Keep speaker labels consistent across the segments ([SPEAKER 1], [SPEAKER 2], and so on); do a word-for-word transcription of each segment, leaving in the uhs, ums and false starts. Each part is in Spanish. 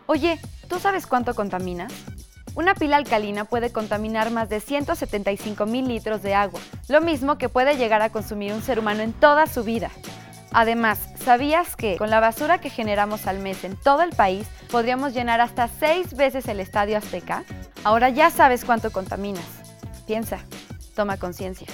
[SPEAKER 1] Oye, ¿tú sabes cuánto contaminas? Una pila alcalina puede contaminar más de ciento setenta y cinco mil litros de agua, lo mismo que puede llegar a consumir un ser humano en toda su vida. Además, ¿sabías que con la basura que generamos al mes en todo el país, podríamos llenar hasta seis veces el Estadio Azteca? Ahora ya sabes cuánto contaminas. Piensa, toma conciencia.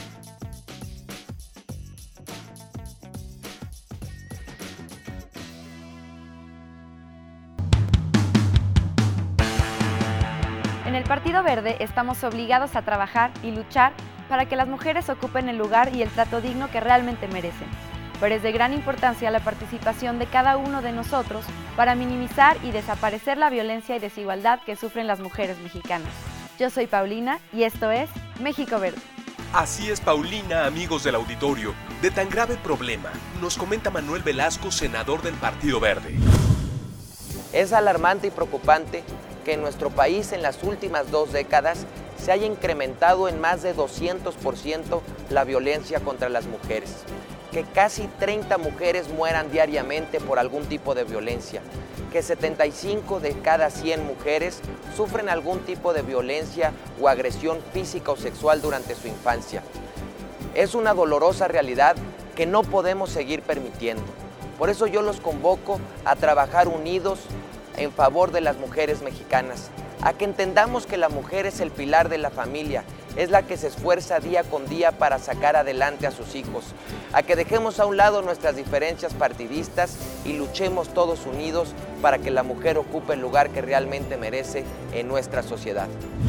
[SPEAKER 1] En el Partido Verde estamos obligados a trabajar y luchar para que las mujeres ocupen el lugar y el trato digno que realmente merecen. Pero es de gran importancia la participación de cada uno de nosotros para minimizar y desaparecer la violencia y desigualdad que sufren las mujeres mexicanas. Yo soy Paulina y esto es México Verde.
[SPEAKER 2] Así es, Paulina, amigos del auditorio. De tan grave problema, nos comenta Manuel Velasco, senador del Partido Verde.
[SPEAKER 3] Es alarmante y preocupante que en nuestro país en las últimas dos décadas se haya incrementado en más de doscientos por ciento la violencia contra las mujeres, que casi treinta mujeres mueran diariamente por algún tipo de violencia, que setenta y cinco de cada cien mujeres sufren algún tipo de violencia o agresión física o sexual durante su infancia. Es una dolorosa realidad que no podemos seguir permitiendo. Por eso yo los convoco a trabajar unidos en favor de las mujeres mexicanas, a que entendamos que la mujer es el pilar de la familia, es la que se esfuerza día con día para sacar adelante a sus hijos, a que dejemos a un lado nuestras diferencias partidistas y luchemos todos unidos para que la mujer ocupe el lugar que realmente merece en nuestra sociedad.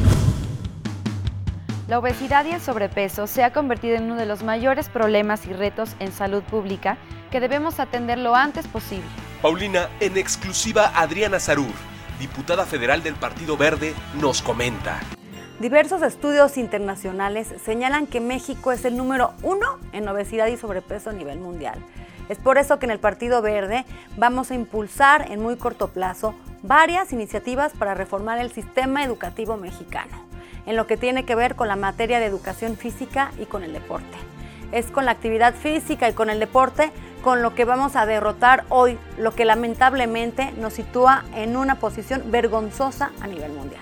[SPEAKER 1] La obesidad y el sobrepeso se ha convertido en uno de los mayores problemas y retos en salud pública que debemos atender lo antes posible.
[SPEAKER 2] Paulina, en exclusiva, Adriana Sarur, diputada federal del Partido Verde, nos comenta.
[SPEAKER 4] Diversos estudios internacionales señalan que México es el número uno en obesidad y sobrepeso a nivel mundial. Es por eso que en el Partido Verde vamos a impulsar en muy corto plazo varias iniciativas para reformar el sistema educativo mexicano, en lo que tiene que ver con la materia de educación física y con el deporte. Es con la actividad física y con el deporte con lo que vamos a derrotar hoy lo que lamentablemente nos sitúa en una posición vergonzosa a nivel mundial.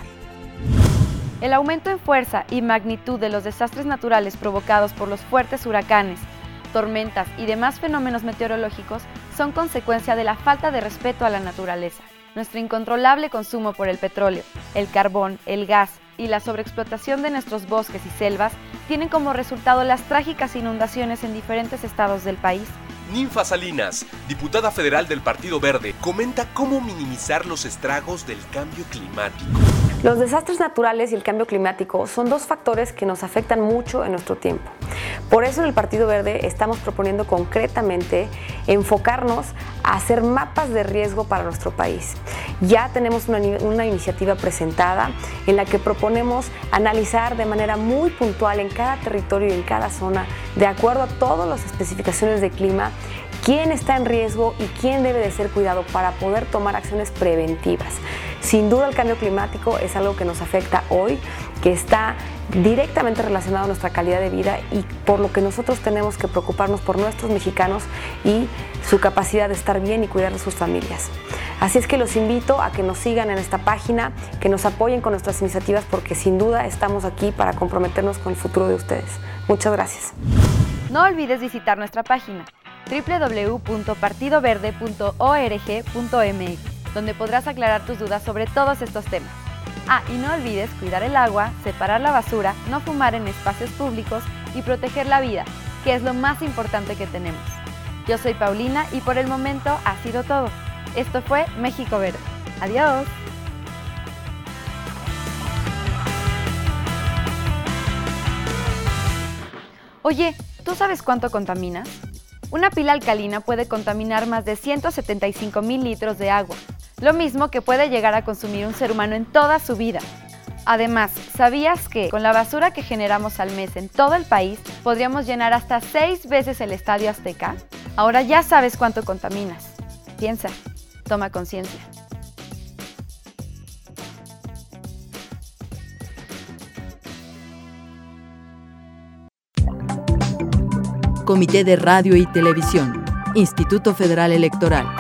[SPEAKER 1] El aumento en fuerza y magnitud de los desastres naturales provocados por los fuertes huracanes, tormentas y demás fenómenos meteorológicos son consecuencia de la falta de respeto a la naturaleza. Nuestro incontrolable consumo por el petróleo, el carbón, el gas y la sobreexplotación de nuestros bosques y selvas tienen como resultado las trágicas inundaciones en diferentes estados del país.
[SPEAKER 2] Ninfa Salinas, diputada federal del Partido Verde, comenta cómo minimizar los estragos del cambio climático.
[SPEAKER 5] Los desastres naturales y el cambio climático son dos factores que nos afectan mucho en nuestro tiempo. Por eso en el Partido Verde estamos proponiendo concretamente enfocarnos a hacer mapas de riesgo para nuestro país. Ya tenemos una, una iniciativa presentada en la que proponemos analizar de manera muy puntual en cada territorio y en cada zona, de acuerdo a todas las especificaciones de clima, quién está en riesgo y quién debe de ser cuidado para poder tomar acciones preventivas. Sin duda el cambio climático es algo que nos afecta hoy, que está directamente relacionado a nuestra calidad de vida y por lo que nosotros tenemos que preocuparnos por nuestros mexicanos y su capacidad de estar bien y cuidar de sus familias. Así es que los invito a que nos sigan en esta página, que nos apoyen con nuestras iniciativas porque sin duda estamos aquí para comprometernos con el futuro de ustedes. Muchas gracias.
[SPEAKER 1] No olvides visitar nuestra página doble u doble u doble u punto partido verde punto org punto m x, donde podrás aclarar tus dudas sobre todos estos temas. Ah, y no olvides cuidar el agua, separar la basura, no fumar en espacios públicos y proteger la vida, que es lo más importante que tenemos. Yo soy Paulina y por el momento ha sido todo. Esto fue México Verde. Adiós. Oye, ¿tú sabes cuánto contaminas? Una pila alcalina puede contaminar más de ciento setenta y cinco mil litros de agua, lo mismo que puede llegar a consumir un ser humano en toda su vida. Además, ¿sabías que con la basura que generamos al mes en todo el país, podríamos llenar hasta seis veces el Estadio Azteca? Ahora ya sabes cuánto contaminas. Piensa, toma conciencia.
[SPEAKER 6] Comité de Radio y Televisión, Instituto Federal Electoral.